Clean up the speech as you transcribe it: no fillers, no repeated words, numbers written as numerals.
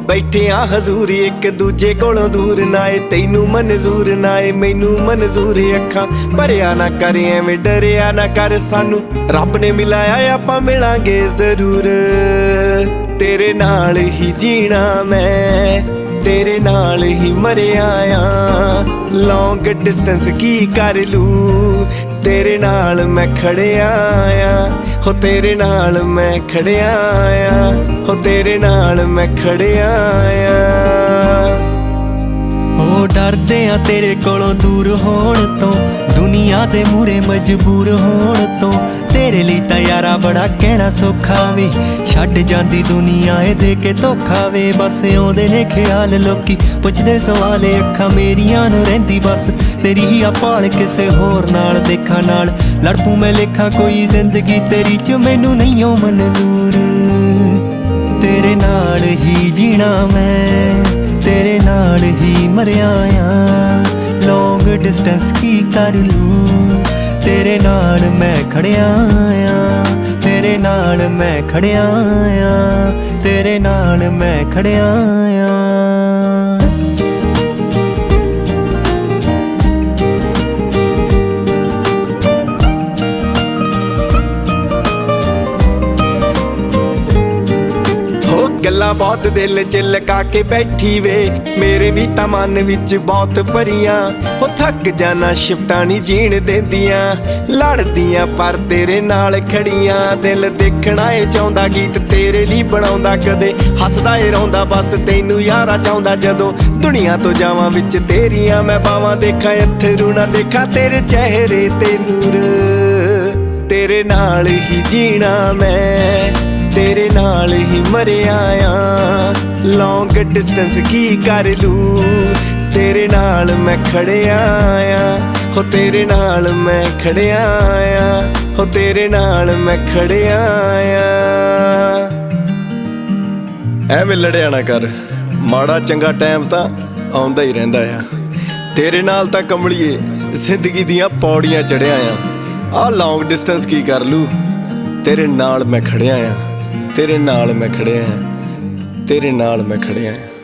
बैठे आ हजूर एक दूजे कोलों दूर नाए तैनू मंजूर नाए मैनू मंजूर अखां भरिया ना कर एवें डरिया ना कर सानू रब ने मिलाया आपां मिलांगे जरूर तेरे नाल ही जीना मैं तेरे नाल ही मरिया लॉन्ग डिस्टेंस की कर लूं तेरे नाल मैं खड़िया हो तेरे नाल मैं खड़िया हो तेरे नाल मैं खड़िया ओ डरदे आ तेरे कोलों दूर होण तो दुनिया दे मूरे मजबूर होण तो तेरे लिए तां यारा बड़ा कहना सौखा वे छड्ड जांदी दुनिया ए दे के धोखा वे बस आउंदे ने ख्याल लोकी पुछदे सवाल अखां मेरियां नूं रहिंदी बस तेरी ही आ भाल किसे होर नाल देखा नाल लड़ पूं मैं लेखा कोई जिंदगी तेरी च मैनू नहीं ओ मंजूर तेरे नाल ही जीना मैं तेरे नाल ही मरिया लॉन्ग डिस्टेंस की कर लूं तेरे नाल मैं खड़िया तेरे नाल मैं खड़िया तेरे नाल मैं खड़िया गल्लां बहुत दिल च लगा के बैठी वे मेरे भी तां मन विच बहुत भरियां हो थक जाना शिफ्टां नहीं जीण देंदियां लड़दियां पर तेरे नाल खड़ियां दिल देखना ए चाहुंदा गीत तेरे लिए बनाउंदा कदे हसदा ए रौंदा बस तैनू यारा चाहुंदा जदों दुनिया तो जावां विच तेरियां मैं बावां देखा अथरू ना देखा तेरे चेहरे ते नूर तेरे नाल ही जीना मैं तेरे नाल ही मरिया लॉन्ग डिस्टेंस की कर लूं तेरे नाल मैं खड़िया हो तेरे नाल मैं खड़िया हो तेरे नाल मैं खड़िया एवें लड़िया ना कर माड़ा चंगा टाइम तां आउंदा ही रहिंदा तेरे नाल तां कमलिए जिंदगी दियां पौड़ियां चढ़िया आ लॉन्ग डिस्टेंस की कर लूं तेरे नाल मैं खड़िया तेरे नाल मैं खड़िया तेरे नाल मैं खड़िया